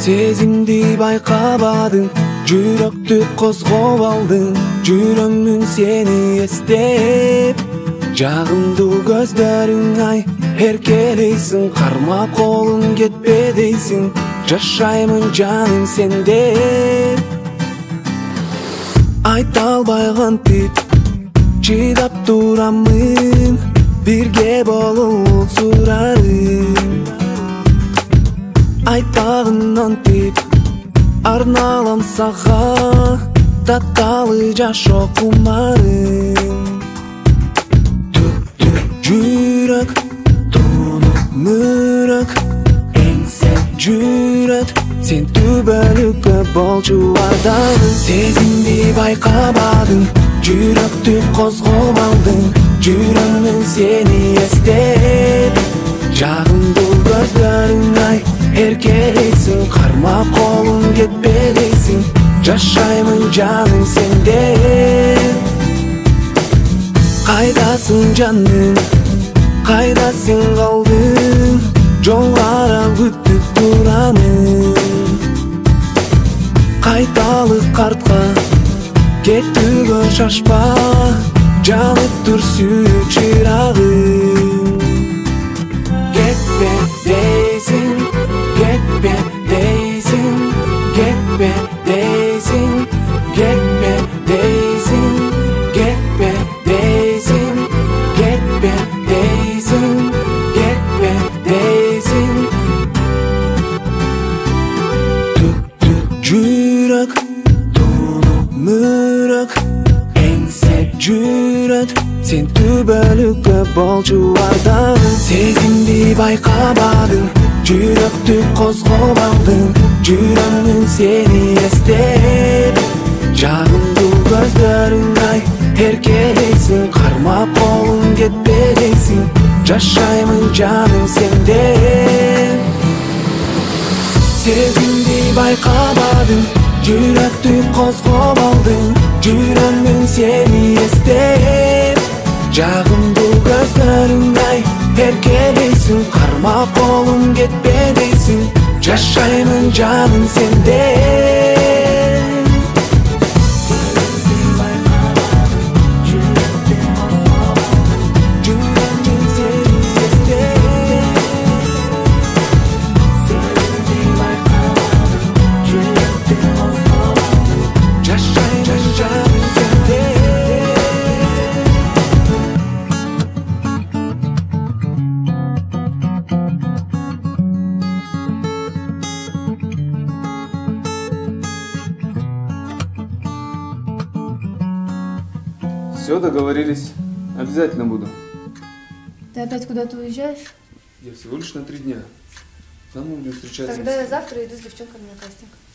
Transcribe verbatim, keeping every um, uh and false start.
Сезимди байкабадың, жүрөктү козгоп алдың. Жүрөмүн сени эстеп, жагымдуу көздөрүң ай эркелейсиң, кармап колуң кетпе дейсиң. Жашаймын жаным сенде, айта албай кантип чыдап турамын, бирге болуп сурарым. Айтпагын антип арналам сага, таталы жашоо кумарым. Түп-түп жүрөк, тунуп мөрөк, эңсе жүрөт, сен түбөлүккө болчу ардагы. Сезимди байкабадың, жүрөктү козгоп алдың. Жүрөмүн сени эстеп, жагымдуу көздөрүң ай эркелейсиң, кармап колуң кетпе дейсиң. Жашаймын жаным сенде, кайдасың жаным, кайда сен калдың? Жол карап күтүп турамын, кайталык картка кетүүгө шашпа, жанып тур сүйүк чырагым. Кетпе дейсиң, кетпе дейсиң, кетпе дейсиң, кетпе дейсиң, кетпе дейсиң, кетпе дейсиң, кетпе дейсиң. Түк-түк жүрөк, тунуп мөрөк, эңсе жүрөт, сен түбөлүккө болчу ардагы. Сезимди байкабадың, жүрөктү козгоп алдың. Жүрөмүн сени эстеп, жагымдуу көздөрүң ай эркелейсиң, кармап колуң кетпе дейсиң. Жашаймын жаным сенде, сезимди байкабадың, жүрөктү козгоп алдың. Жүрөмүн сени эстеп, жагымдуу көздөрүң ай эркелейсиң, кармап колуң кетпе дейсиң. Жашаймын жаным сенде. Все, договорились. Обязательно буду. Ты опять куда-то уезжаешь? Я всего лишь на три дня. Там мы будем встречаться. Тогда я завтра иду с девчонками на кастинг.